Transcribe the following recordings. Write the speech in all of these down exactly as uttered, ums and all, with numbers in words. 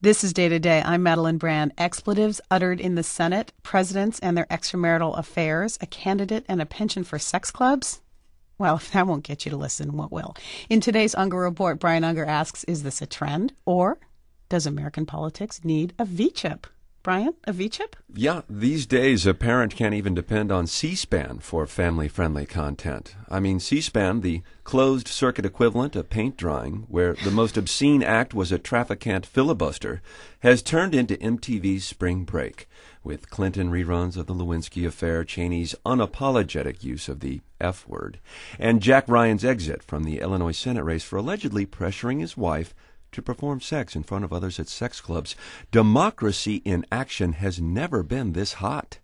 This is Day to Day. I'm Madeline Brand. Expletives uttered in the Senate, presidents and their extramarital affairs, a candidate and a penchant for sex clubs. Well, if that won't get you to listen, what will? In today's Unger Report, Brian Unger asks, is this a trend, or does American politics need a V-chip? Brian, a V-chip? Yeah, these days a parent can't even depend on C-SPAN for family-friendly content. I mean, C-SPAN, the closed-circuit equivalent of paint drying, where the most obscene act was a trafficant filibuster, has turned into M T V's Spring Break, with Clinton reruns of the Lewinsky affair, Cheney's unapologetic use of the F word, and Jack Ryan's exit from the Illinois Senate race for allegedly pressuring his wife to perform sex in front of others at sex clubs. Democracy in action has never been this hot.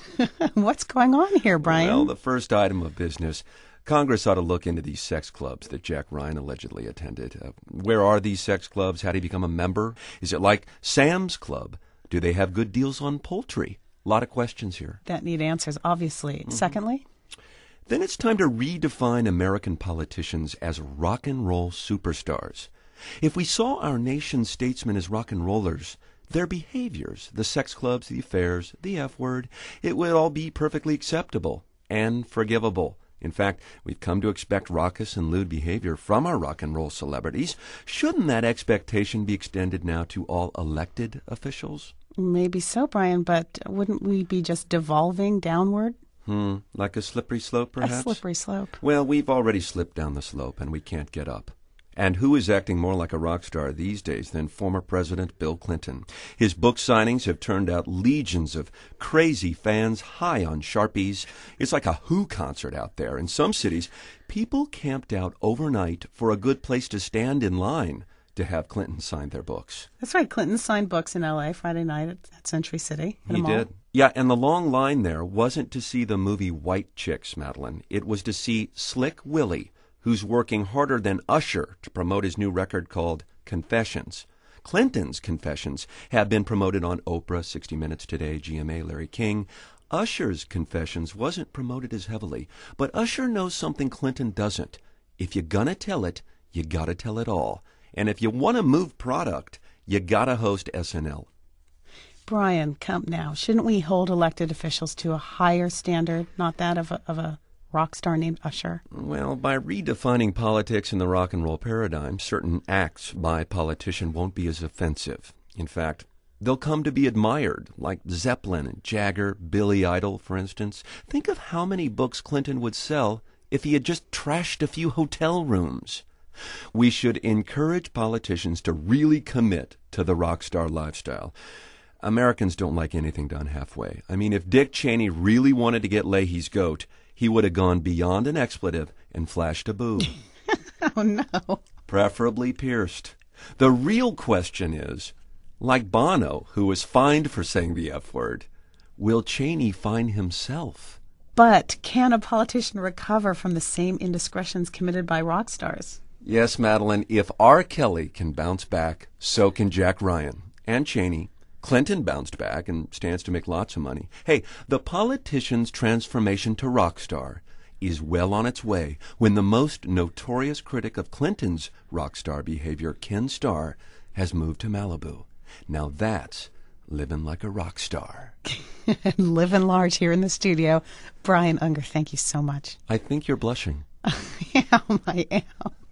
What's going on here, Brian? Well, the first item of business, Congress ought to look into these sex clubs that Jack Ryan allegedly attended. Uh, where are these sex clubs? How do you become a member? Is it like Sam's Club? Do they have good deals on poultry? A lot of questions here. That need answers, obviously. Mm-hmm. Secondly? Then it's time to redefine American politicians as rock and roll superstars. If we saw our nation's statesmen as rock and rollers, their behaviors, the sex clubs, the affairs, the F word, it would all be perfectly acceptable and forgivable. In fact, we've come to expect raucous and lewd behavior from our rock and roll celebrities. Shouldn't that expectation be extended now to all elected officials? Maybe so, Brian, but wouldn't we be just devolving downward? Hmm, like a slippery slope, perhaps? A slippery slope. Well, we've already slipped down the slope, and we can't get up. And who is acting more like a rock star these days than former President Bill Clinton? His book signings have turned out legions of crazy fans high on Sharpies. It's like a Who concert out there. In some cities, people camped out overnight for a good place to stand in line to have Clinton sign their books. That's right. Clinton signed books in L A Friday night at, at Century City. He did. Yeah, and the long line there wasn't to see the movie White Chicks, Madeline. It was to see Slick Willie, who's working harder than Usher to promote his new record called Confessions. Clinton's Confessions have been promoted on Oprah, sixty minutes Today, G M A, Larry King. Usher's Confessions wasn't promoted as heavily, but Usher knows something Clinton doesn't. If you're gonna tell it, you gotta tell it all. And if you want to move product, you gotta host S N L. Brian, come now. Shouldn't we hold elected officials to a higher standard, not that of a, of a rock star named Usher? Well, by redefining politics in the rock and roll paradigm, certain acts by a politician won't be as offensive. In fact, they'll come to be admired, like Zeppelin, Jagger, Billy Idol, for instance. Think of how many books Clinton would sell if he had just trashed a few hotel rooms. We should encourage politicians to really commit to the rock star lifestyle. Americans don't like anything done halfway. I mean, if Dick Cheney really wanted to get Leahy's goat, he would have gone beyond an expletive and flashed a boob. Oh, no. Preferably pierced. The real question is, like Bono, who was fined for saying the F word, will Cheney fine himself? But can a politician recover from the same indiscretions committed by rock stars? Yes, Madeline, if R. Kelly can bounce back, so can Jack Ryan and Cheney. Clinton bounced back and stands to make lots of money. Hey, the politician's transformation to rock star is well on its way when the most notorious critic of Clinton's rock star behavior, Ken Starr, has moved to Malibu. Now that's living like a rock star. Living large here in the studio. Brian Unger, thank you so much. I think you're blushing. Yeah, I am.